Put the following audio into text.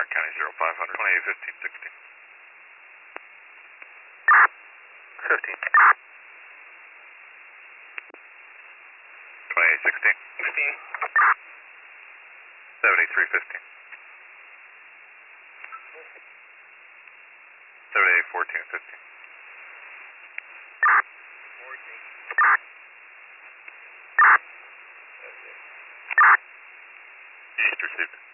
County 0500, 2815 16. 15. 2816. 15. 7315. 7814 15. 14. East received.